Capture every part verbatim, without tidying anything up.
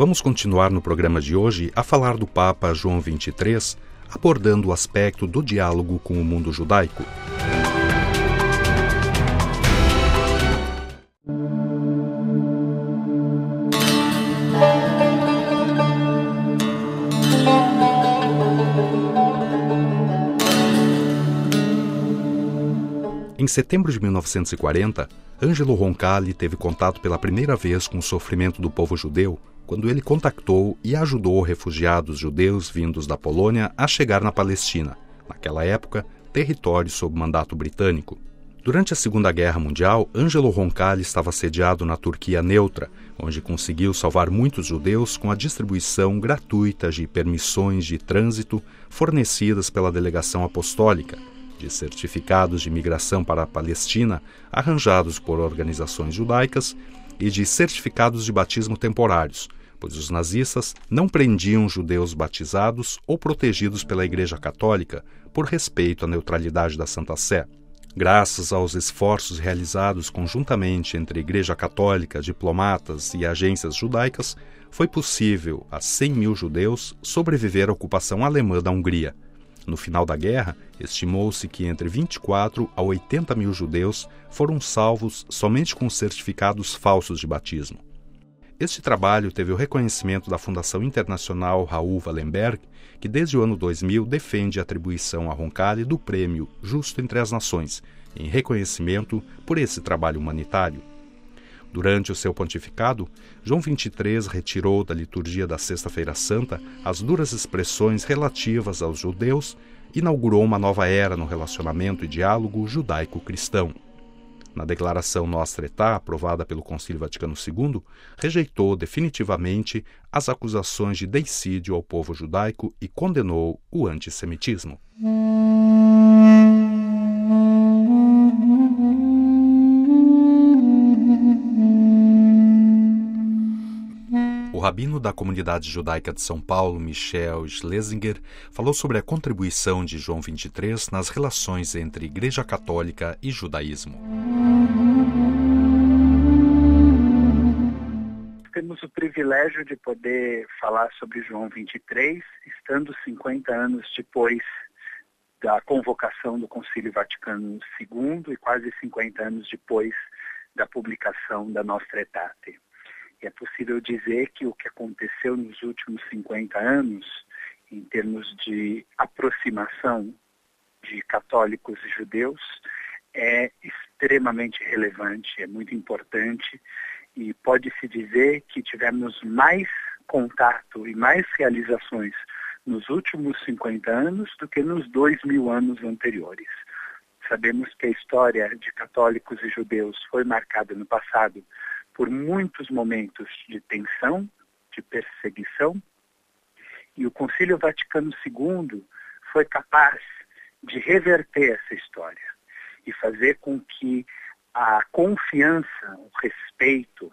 Vamos continuar no programa de hoje a falar do Papa João vinte e três, abordando o aspecto do diálogo com o mundo judaico. Em setembro de mil novecentos e quarenta, Angelo Roncalli teve contato pela primeira vez com o sofrimento do povo judeu quando ele contactou e ajudou refugiados judeus vindos da Polônia a chegar na Palestina, naquela época, território sob mandato britânico. Durante a Segunda Guerra Mundial, Angelo Roncalli estava sediado na Turquia neutra, onde conseguiu salvar muitos judeus com a distribuição gratuita de permissões de trânsito fornecidas pela delegação apostólica, de certificados de imigração para a Palestina arranjados por organizações judaicas e de certificados de batismo temporários, pois os nazistas não prendiam judeus batizados ou protegidos pela Igreja Católica por respeito à neutralidade da Santa Sé. Graças aos esforços realizados conjuntamente entre Igreja Católica, diplomatas e agências judaicas, foi possível a cem mil judeus sobreviver à ocupação alemã da Hungria. No final da guerra, estimou-se que entre vinte e quatro a oitenta mil judeus foram salvos somente com certificados falsos de batismo. Este trabalho teve o reconhecimento da Fundação Internacional Raoul Wallenberg, que desde o ano dois mil defende a atribuição a Roncalli do Prêmio Justo entre as Nações, em reconhecimento por esse trabalho humanitário. Durante o seu pontificado, João vinte e três retirou da liturgia da Sexta-feira Santa as duras expressões relativas aos judeus e inaugurou uma nova era no relacionamento e diálogo judaico-cristão. Na declaração Nostra Aetate, aprovada pelo Concílio Vaticano segundo, rejeitou definitivamente as acusações de deicídio ao povo judaico e condenou o antissemitismo. O rabino da comunidade judaica de São Paulo, Michel Schlesinger, falou sobre a contribuição de João vinte e três nas relações entre Igreja Católica e judaísmo. Temos o privilégio de poder falar sobre João vinte e três, estando cinquenta anos depois da convocação do Concílio Vaticano segundo e quase cinquenta anos depois da publicação da Nostra Aetate. É possível dizer que o que aconteceu nos últimos cinquenta anos, em termos de aproximação de católicos e judeus, é extremamente relevante, é muito importante e pode-se dizer que tivemos mais contato e mais realizações nos últimos cinquenta anos do que nos dois mil anos anteriores. Sabemos que a história de católicos e judeus foi marcada no passado por muitos momentos de tensão, de perseguição, e o Concílio Vaticano segundo foi capaz de reverter essa história e fazer com que a confiança, o respeito,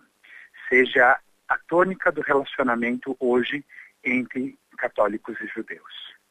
seja a tônica do relacionamento hoje entre católicos e judeus.